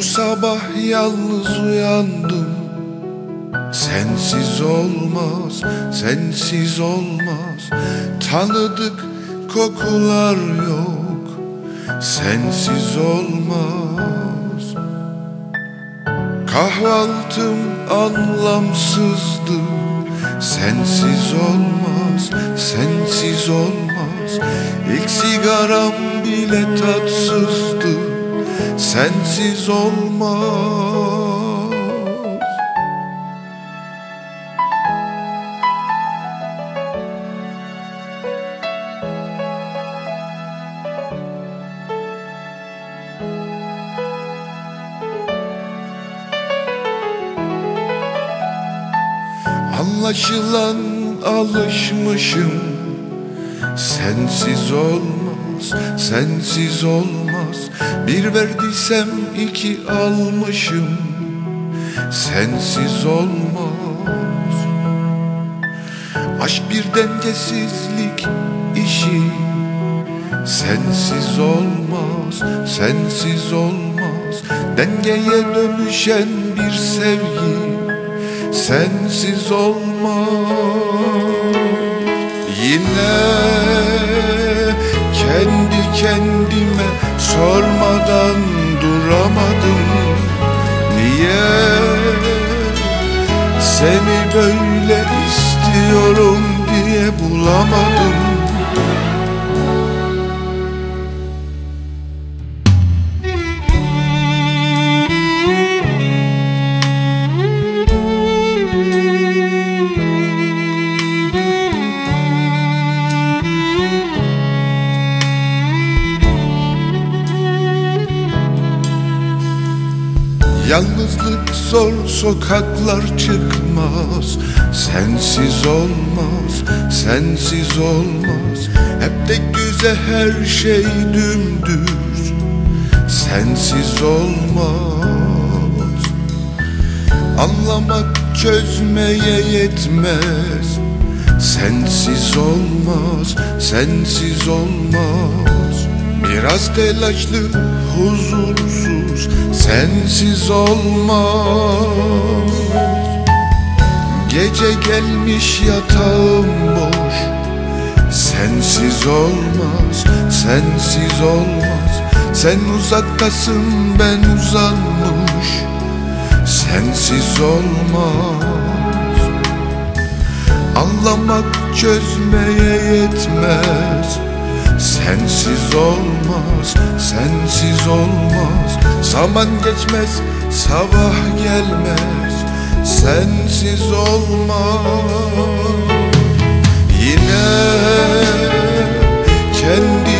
sabah yalnız uyandım. Sensiz olmaz, sensiz olmaz. Tanıdık kokular yok, sensiz olmaz. Kahvaltım anlamsızdı, sensiz olmaz, sensiz olmaz. İlk sigaram bile tatsızdı, sensiz olmaz. Anlaşılan alışmışım. Sensiz olmaz, sensiz olmaz. Bir verdiysem iki almışım. Sensiz olmaz. Aşk bir dengesizlik işi. Sensiz olmaz, sensiz olmaz. Dengeye dönüşen bir sevgi sensiz olmaz. Yine kendi kendime sormadan duramadım. Niye seni böyle istiyorum diye bulamadım. Yalnızlık zor, sokaklar çıkmaz. Sensiz olmaz, sensiz olmaz. Hep de güzel, her şey dümdüz. Sensiz olmaz. Anlamak çözmeye yetmez. Sensiz olmaz, sensiz olmaz. Biraz telaşlı, huzursuz, sensiz olmaz. Gece gelmiş yatağım boş. Sensiz olmaz, sensiz olmaz. Sen uzaktasın, ben uzanmış. Sensiz olmaz. Anlamak çözmeye yetmez. Sensiz olmaz, sensiz olmaz. Zaman geçmez, sabah gelmez. Sensiz olmaz. Yine kendi